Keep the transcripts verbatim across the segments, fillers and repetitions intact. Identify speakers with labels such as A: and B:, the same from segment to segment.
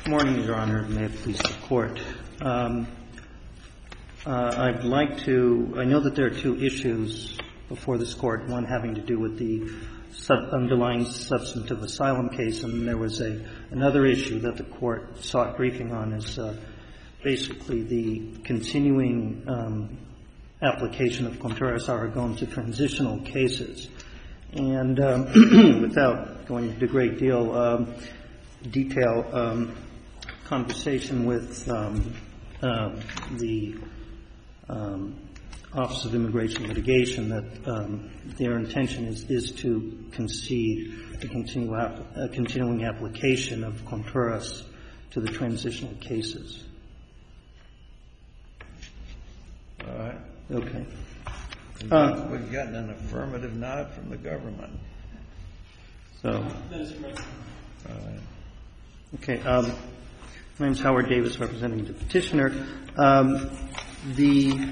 A: Good morning, Your Honor. May it please the Court. Um, uh, I'd like to – I know that there are two issues before this Court, one having to do with the sub- underlying substantive asylum case, and there was a another issue that the Court sought briefing on is uh, basically the continuing um, application of Contreras-Aragon to transitional cases. And um, without going into a great deal um, detail, um, conversation with um, uh, the um, Office of Immigration Litigation that um, their intention is, is to concede the continue ap- uh, continuing application of Contreras to the transitional cases.
B: All right.
A: Okay.
B: We've,
A: Uh,
B: we've gotten an affirmative nod from the government.
A: So.
B: All right.
A: Okay. Um, my name is Howard Davis, representing the petitioner. Um, the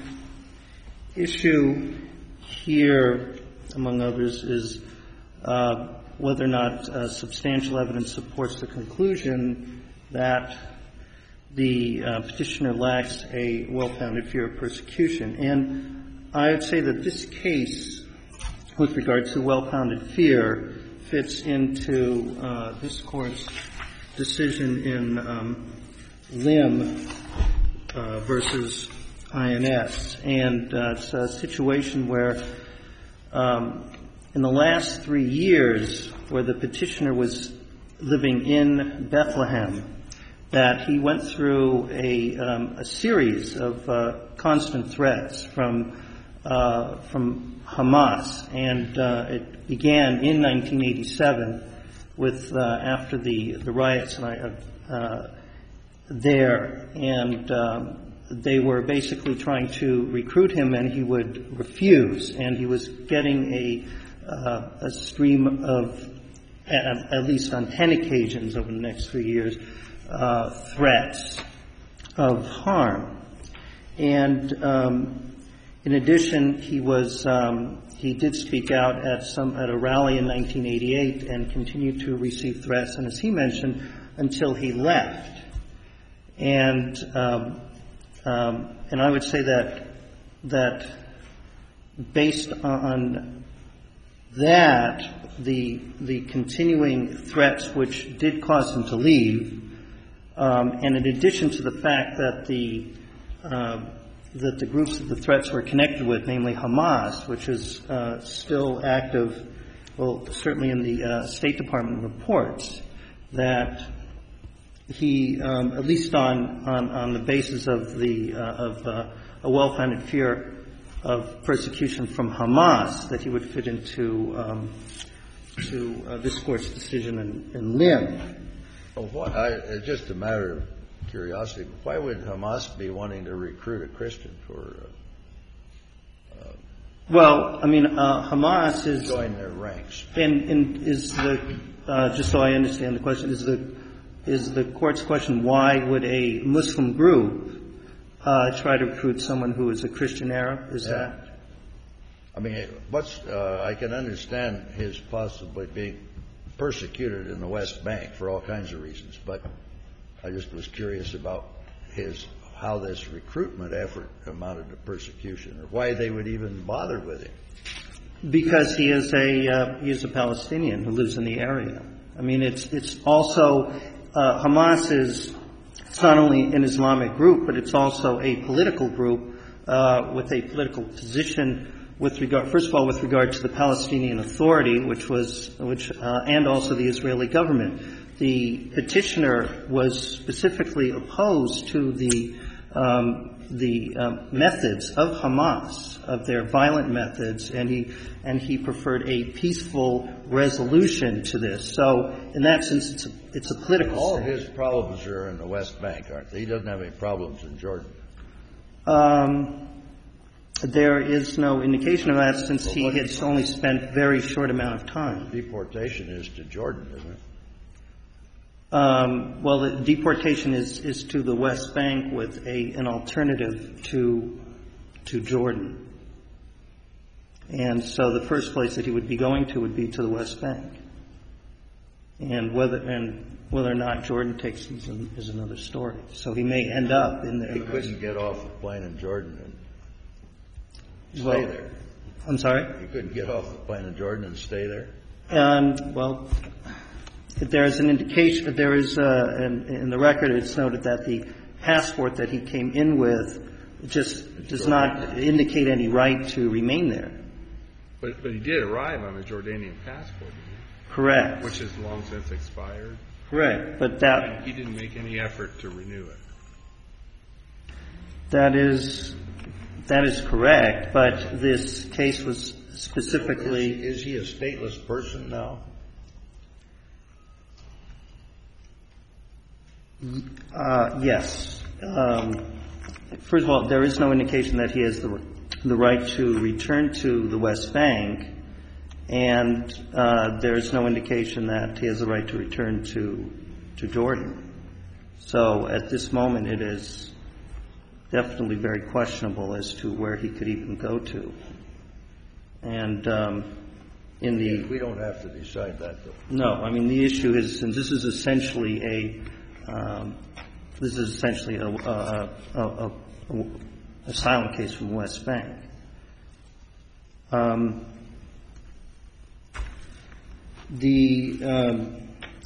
A: issue here, among others, is uh, whether or not uh, substantial evidence supports the conclusion that the uh, petitioner lacks a well-founded fear of persecution. And I would say that this case, with regard to well-founded fear, fits into uh, this Court's decision in um, Lim uh, versus I N S. And uh, it's a situation where um, in the last three years, where the petitioner was living in Bethlehem, that he went through a, um, a series of uh, constant threats from uh, from Hamas, and uh, it began in nineteen eighty-seven with uh, after the the riots and I, uh, there, and um, they were basically trying to recruit him, and he would refuse, and he was getting a uh, a stream of at, at least on ten occasions over the next three years. Uh, threats of harm. And um, in addition, he was um, he did speak out at some at a rally in nineteen eighty-eight and continued to receive threats, and as he mentioned, until he left. And um, um, and I would say that that based on that, the the continuing threats which did cause him to leave. Um, and in addition to the fact that the uh, that the groups that the threats were connected with, namely Hamas, which is uh, still active, well, certainly in the uh, State Department reports, that he, um, at least on, on, on the basis of the uh, of uh, a well-founded fear of persecution from Hamas, that he would fit into um, to uh, this Court's decision in, in Lim.
B: Well, what, I, it's just a matter of curiosity. Why would Hamas be wanting to recruit a Christian for? Uh, uh,
A: well, I mean, uh, Hamas is
B: join their ranks.
A: And, and is the uh, just so I understand the question, is the is the Court's question why would a Muslim group uh, try to recruit someone who is a Christian Arab? Is yeah. that?
B: I mean, what's uh, I can understand his possibly being persecuted in the West Bank for all kinds of reasons, but I just was curious about his how this recruitment effort amounted to persecution, or why they would even bother with him.
A: Because he is a uh, he is a Palestinian who lives in the area. I mean, it's it's also uh, Hamas is it's not only an Islamic group, but it's also a political group uh, with a political position. With regard, first of all, with regard to the Palestinian Authority, which was, which, uh, and also the Israeli government, the petitioner was specifically opposed to the um, the um, methods of Hamas, of their violent methods, and he and he preferred a peaceful resolution to this. So, in that sense, it's a it's a political.
B: All
A: state.
B: of his problems are in the West Bank, aren't they? He doesn't have any problems in Jordan.
A: Um. There is no indication of that since he had only spent very short amount of time.
B: Deportation is to Jordan, isn't it?
A: Um, well, the deportation is, is to the West Bank with a an alternative to to Jordan. And so the first place that he would be going to would be to the West Bank. And whether and whether or not Jordan takes these is another story. So he may end up in the.
B: He couldn't get off the plane in Jordan and stay
A: well,
B: there.
A: I'm sorry?
B: He couldn't get off the plane in Jordan and stay there?
A: And, well, there is an indication, there is, uh, in, in the record, it's noted that the passport that he came in with just does not indicate any right to remain there.
C: But, but he did arrive on a Jordanian passport, didn't he?
A: Correct.
C: Which has long since expired.
A: Correct. But that.
C: And he didn't make any effort to renew it.
A: That is, that is correct. But this case was specifically.
B: Is, is he a stateless person now?
A: Uh, yes. Um, first of all, there is no indication that he has the, the right to return to the West Bank, and uh, there is no indication that he has the right to return to to Jordan. So at this moment, it is definitely very questionable as to where he could even go to. And um, in the
B: we don't have to decide that, though.
A: No, I mean the issue is, and this is essentially a um, this is essentially a, a, a, a, a asylum case from the West Bank. Um, the um,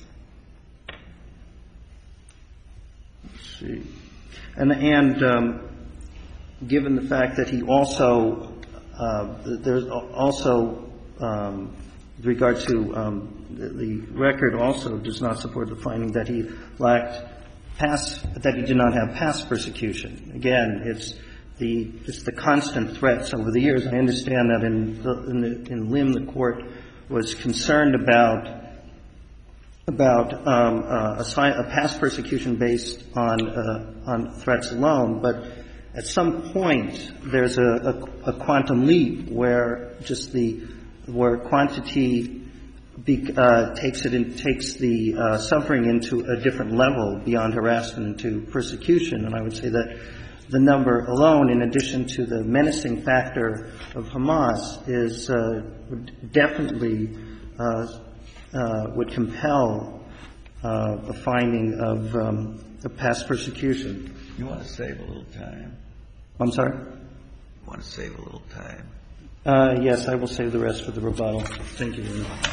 A: let's see, and and um, given the fact that he also uh, there's also um, with regard to um, the, the record also does not support the finding that he lacked past, that he did not have past persecution. Again, it's the just the constant threats over the years. I understand that in the, in, the, in Lim the court was concerned about about um, uh, a, a past persecution based on uh, on threats alone, but at some point there's a, a, a quantum leap where just the where quantity be, uh, takes it in, takes the uh, suffering into a different level beyond harassment into persecution. And I would say that the number alone, in addition to the menacing factor of Hamas, is uh, definitely uh, uh, would compel uh, a finding of um, a past persecution.
D: You want to save a little time?
A: I'm sorry?
D: You want to save a little time?
A: Uh, yes, I will save the rest for the rebuttal. Thank you very much.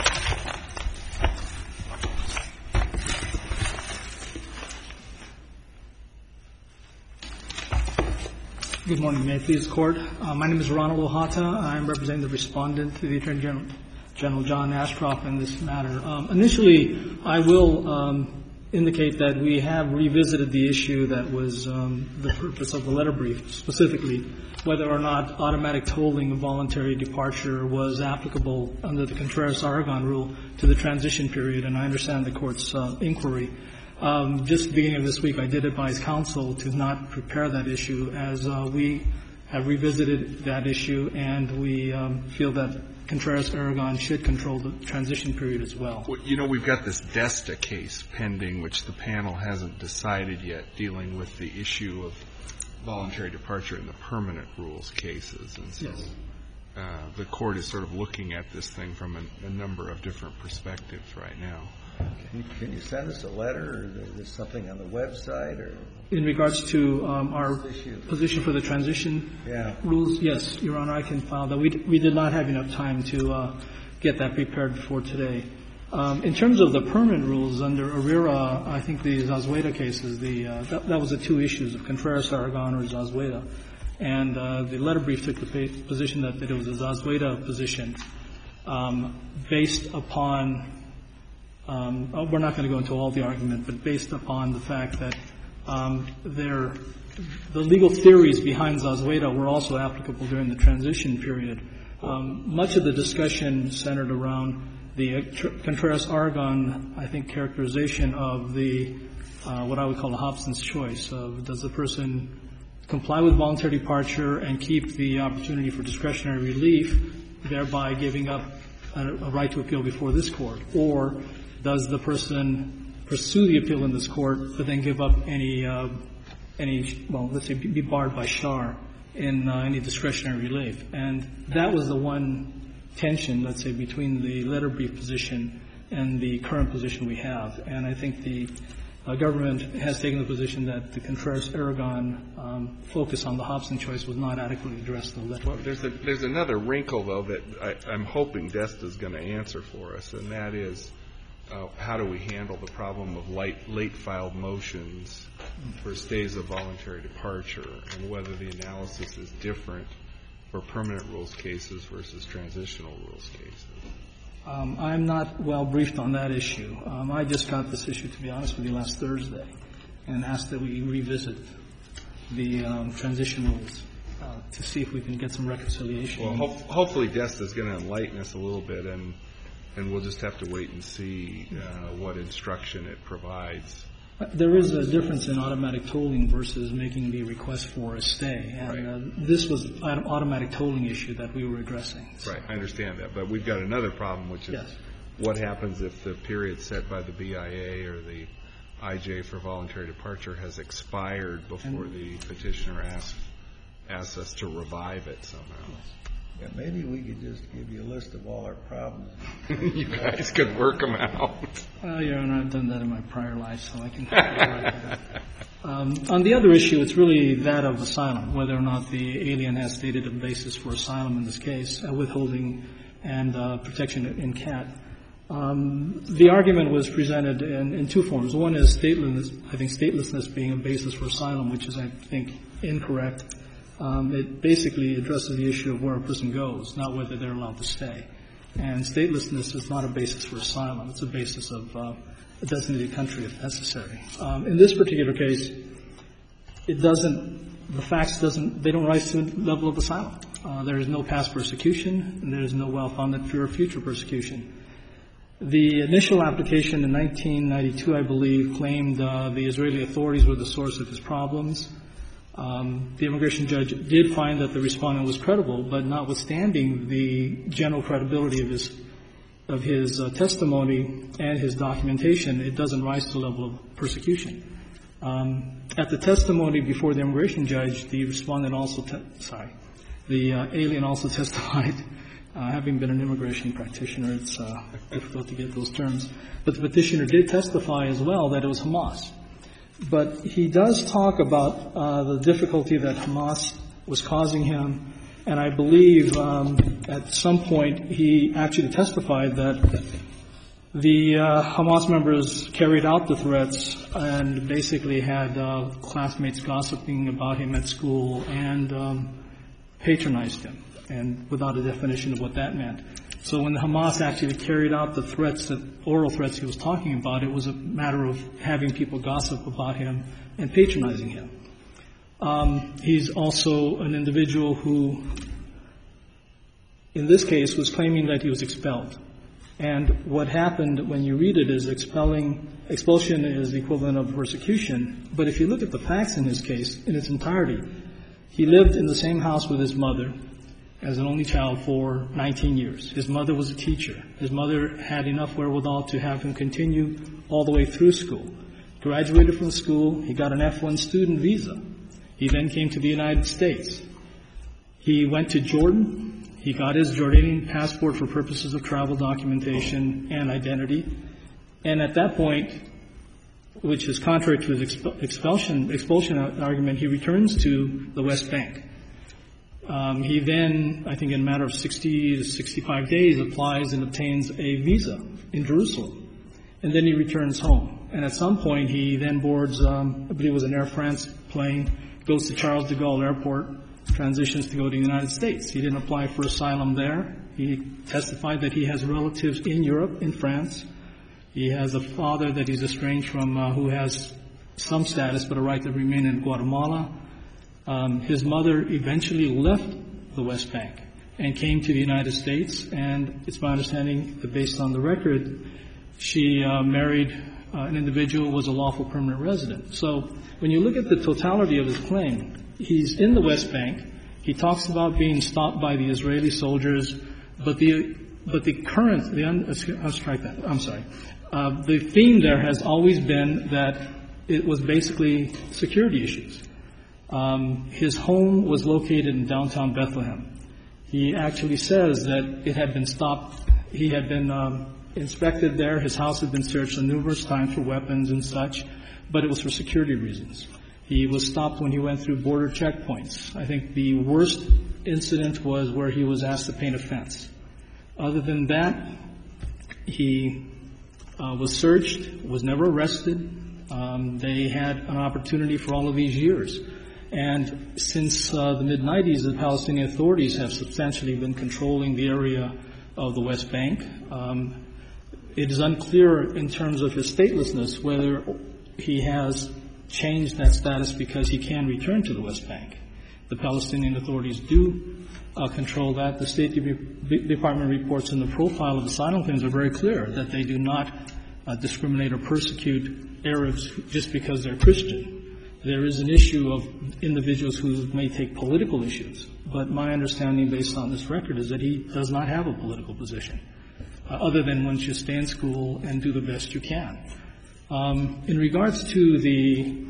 E: Good morning. May it please the Court. Uh, my name is Ronald Ohata. I'm representing the respondent to the Attorney General, General John Ashcroft in this matter. Um, initially, I will um, indicate that we have revisited the issue that was um, the purpose of the letter brief, specifically whether or not automatic tolling of voluntary departure was applicable under the Contreras-Aragon rule to the transition period, and I understand the Court's uh, inquiry. Um, just at the beginning of this week, I did advise counsel to not prepare that issue, as uh, we have revisited that issue, and we um, feel that Contreras-Aragon should control the transition period as well.
C: Well, you know, we've got this Desta case pending, which the panel hasn't decided yet, dealing with the issue of voluntary departure in the permanent rules cases. And so
E: Yes.
C: uh, the Court is sort of looking at this thing from a, a number of different perspectives right now.
D: Can you, can you send us a letter, or is there something on the website, or?
E: In regards to um, our
D: Issue.
E: position for the transition
D: Yeah.
E: rules, yes, Your Honor, I can file that. We, d- we did not have enough time to uh, get that prepared before today. Um, in terms of the permanent rules under ARERA, I think the Zazueta cases, the, uh, that, that was the two issues of Contreras-Aragon or Zazueta. And uh, the letter brief took the pa- position that, that it was a Zazueta position um, based upon Um, oh, we're not going to go into all the argument, but based upon the fact that um, there, the legal theories behind Zazueta were also applicable during the transition period. Um, much of the discussion centered around the Contreras-Aragon, I think, characterization of the uh, what I would call a Hobson's choice of does the person comply with voluntary departure and keep the opportunity for discretionary relief, thereby giving up a, a right to appeal before this court, or does the person pursue the appeal in this court, but then give up any, uh, any, well, let's say, be barred by Schar in uh, any discretionary relief? And that was the one tension, let's say, between the letter brief position in the current position we have. And I think the uh, government has taken the position that the Contreras-Aragon um, focus on the Hobson choice was not adequately addressed in the letter.
C: Well, there's, a, there's another wrinkle, though, that I, I'm hoping Desta's going to answer for us, and that is uh, how do we handle the problem of late, late filed motions for stays of voluntary departure, and whether the analysis is different for permanent rules cases versus transitional rules cases.
E: Um, I'm not well briefed on that issue. Um, I just got this issue, to be honest with you, last Thursday, and asked that we revisit the um, transition rules uh, to see if we can get some reconciliation.
C: Well, ho- hopefully Desta is going to enlighten us a little bit, and and we'll just have to wait and see uh, what instruction it provides.
E: There is a difference in automatic tolling versus making the request for a stay. And
C: right.
E: uh, this was an automatic tolling issue that we were addressing. So.
C: Right. I understand that. But we've got another problem, which is
E: yes.
C: what happens if the period set by the B I A or the I J for voluntary departure has expired before and the petitioner asks, asks us to revive it somehow.
D: Yeah, maybe we could just give you a list of all our problems.
C: You guys could work them out.
E: Well, Your Honor, I've done that in my prior life, so I can that. Um, on the other issue, it's really that of asylum, whether or not the alien has stated a basis for asylum in this case, uh, withholding and uh, protection in C A T. Um, the argument was presented in, in two forms. One is statelessness, I think statelessness being a basis for asylum, which is, I think, incorrect. Um, it basically addresses the issue of where a person goes, not whether they're allowed to stay. And statelessness is not a basis for asylum. It's a basis of uh, a designated country if necessary. Um, in this particular case, it doesn't, the facts doesn't, they don't rise to the level of asylum. Uh, there is no past persecution, and there is no well-founded fear of future persecution. The initial application in nineteen ninety-two, I believe, claimed uh, the Israeli authorities were the source of his problems. Um, the immigration judge did find that the respondent was credible, but notwithstanding the general credibility of his of his uh, testimony and his documentation, it doesn't rise to the level of persecution. Um, at the testimony before the immigration judge, the respondent also, te- sorry, the uh, alien also testified. Uh, having been an immigration practitioner, it's uh, difficult to get those terms. But the petitioner did testify as well that it was Hamas. But he does talk about uh, the difficulty that Hamas was causing him, and I believe um, at some point he actually testified that the uh, Hamas members carried out the threats and basically had uh, classmates gossiping about him at school and um, patronized him, and without a definition of what that meant. So when the Hamas actually carried out the threats, the oral threats he was talking about, it was a matter of having people gossip about him and patronizing him. Um, he's also an individual who, in this case, was claiming that he was expelled. And what happened when you read it is expelling, expulsion is the equivalent of persecution. But if you look at the facts in his case in its entirety, he lived in the same house with his mother as an only child for nineteen years. His mother was a teacher. His mother had enough wherewithal to have him continue all the way through school. Graduated from school. He got an F one student visa. He then came to the United States. He went to Jordan. He got his Jordanian passport for purposes of travel documentation and identity. And at that point, which is contrary to his exp- expulsion, expulsion argument, he returns to the West Bank. Um, he then, I think in a matter of sixty to sixty-five days, applies and obtains a visa in Jerusalem. And then he returns home. And at some point, he then boards, um, I believe it was an Air France plane, goes to Charles de Gaulle Airport, transitions to go to the United States. He didn't apply for asylum there. He testified that he has relatives in Europe, in France. He has a father that he's estranged from uh, who has some status but a right to remain in Guatemala. Um, his mother eventually left the West Bank and came to the United States, and it's my understanding that based on the record, she uh, married uh, an individual who was a lawful permanent resident. So when you look at the totality of his claim, he's in the West Bank. He talks about being stopped by the Israeli soldiers, but the but the current, the un, I'll strike that, I'm sorry. Uh, the theme there has always been that it was basically security issues. Um, his home was located in downtown Bethlehem. He actually says that it had been stopped. He had been um, inspected there. His house had been searched numerous times for weapons and such, but it was for security reasons. He was stopped when he went through border checkpoints. I think the worst incident was where he was asked to paint a fence. Other than that, he uh, was searched, was never arrested. Um, they had an opportunity for all of these years. And since uh, the mid nineties, the Palestinian authorities have substantially been controlling the area of the West Bank. Um, it is unclear in terms of his statelessness whether he has changed that status because he can return to the West Bank. The Palestinian authorities do uh, control that. The State De- Department reports in the profile of asylum claims are very clear that they do not uh, discriminate or persecute Arabs just because they're Christian. There is an issue of individuals who may take political issues, but my understanding based on this record is that he does not have a political position, uh, other than once you stay in school and do the best you can. Um, in regards to the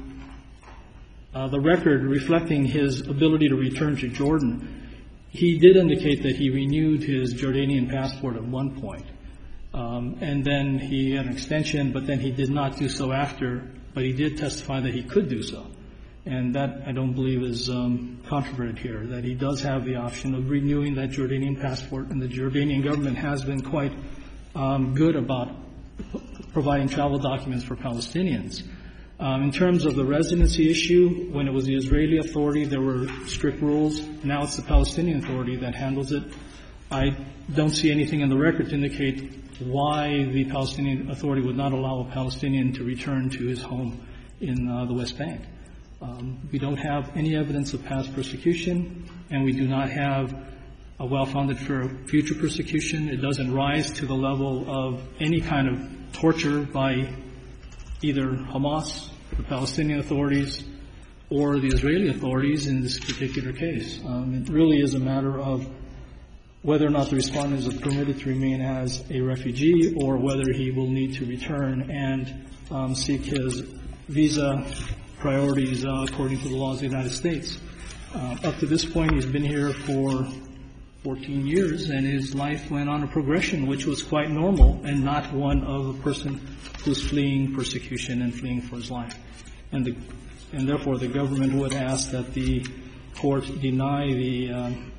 E: uh, the record reflecting his ability to return to Jordan, he did indicate that he renewed his Jordanian passport at one point. Um, and then he had an extension, but then he did not do so after, but he did testify that he could do so. And that, I don't believe, is um, controverted here, that he does have the option of renewing that Jordanian passport, and the Jordanian government has been quite um, good about providing travel documents for Palestinians. Um, in terms of the residency issue, when it was the Israeli authority, there were strict rules. Now it's the Palestinian authority that handles it. I don't see anything in the record to indicate why the Palestinian authority would not allow a Palestinian to return to his home in uh, the West Bank. Um, we don't have any evidence of past persecution, and we do not have a well-founded fear of future persecution. It doesn't rise to the level of any kind of torture by either Hamas, the Palestinian authorities, or the Israeli authorities in this particular case. Um, it really is a matter of whether or not the respondent is permitted to remain as a refugee or whether he will need to return and um, seek his visa priorities uh, according to the laws of the United States. Uh, up to this point, he's been here for fourteen years, and his life went on a progression which was quite normal and not one of a person who's fleeing persecution and fleeing for his life. And, the, and therefore, the government would ask that the court deny the um,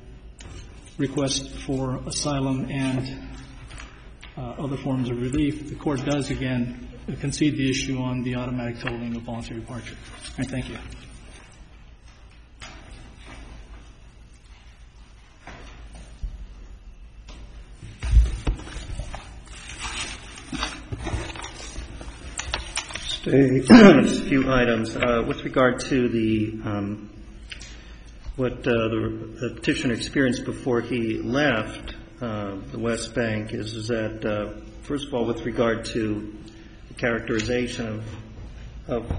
E: request for asylum and uh, other forms of relief. The court does, again, concede the issue on the automatic tolling of voluntary departure. And thank you.
A: Just a few items. Uh, with regard to the um, what uh, the, the petitioner experienced before he left uh, the West Bank is, is that, uh, first of all, with regard to the characterization of, of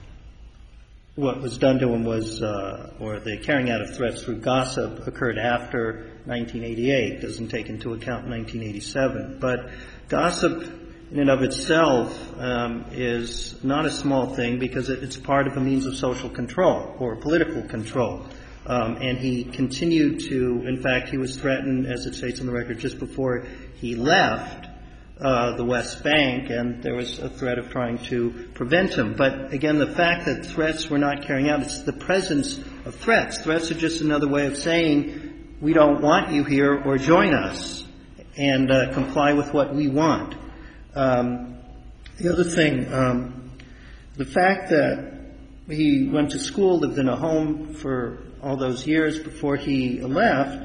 A: what was done to him was, uh, or the carrying out of threats through gossip occurred after nineteen eighty-eight, doesn't take into account nineteen eighty-seven. But gossip in and of itself um, is not a small thing because it, it's part of a means of social control or political control. Um, and he continued to, in fact, he was threatened, as it states on the record, just before he left uh, the West Bank, and there was a threat of trying to prevent him. But again, the fact that threats were not carrying out, it's the presence of threats. Threats are just another way of saying, we don't want you here, or join us and uh, comply with what we want. Um, the other thing, um, the fact that he went to school, lived in a home for all those years before he left,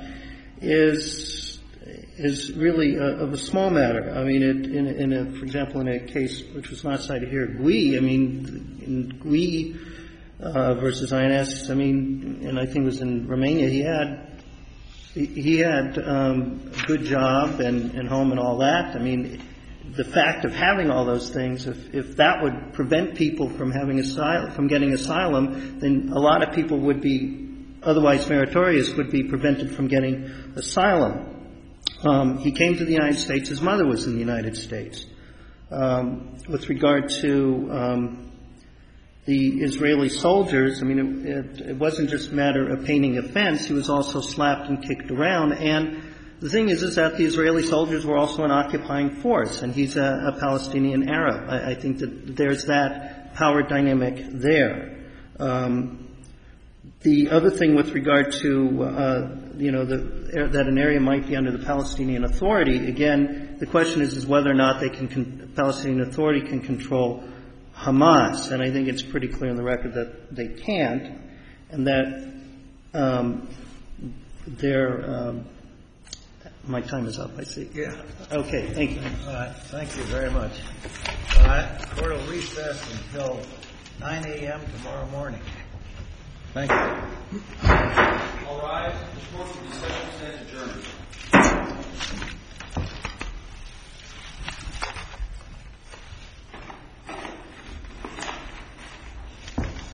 A: is is really a, of a small matter. I mean, it, in, in a, for example, in a case which was not cited here, Gui. I mean, in Gui uh, versus I N S. I mean, and I think it was in Romania. He had he, he had um, a good job and, and home and all that. I mean, the fact of having all those things, if, if that would prevent people from having asylum, from getting asylum, then a lot of people would be otherwise meritorious would be prevented from getting asylum. Um, he came to the United States. His mother was in the United States. Um, with regard to um, the Israeli soldiers, I mean, it, it, it wasn't just a matter of painting a fence. He was also slapped and kicked around. And the thing is, is that the Israeli soldiers were also an occupying force, and he's a, a Palestinian Arab. I, I think that there's that power dynamic there. Um, the other thing with regard to, uh, you know, the, that an area might be under the Palestinian Authority, again, the question is, is whether or not they can, con- Palestinian Authority can control Hamas. And I think it's pretty clear in the record that they can't, and that um, they're, um, my time is up, I see.
D: Yeah.
A: Okay, thank you.
D: All right. Thank you very much. All right. Court will recess until nine a.m. tomorrow morning. Thank you.
F: All rise. The court will be seven percent adjourned.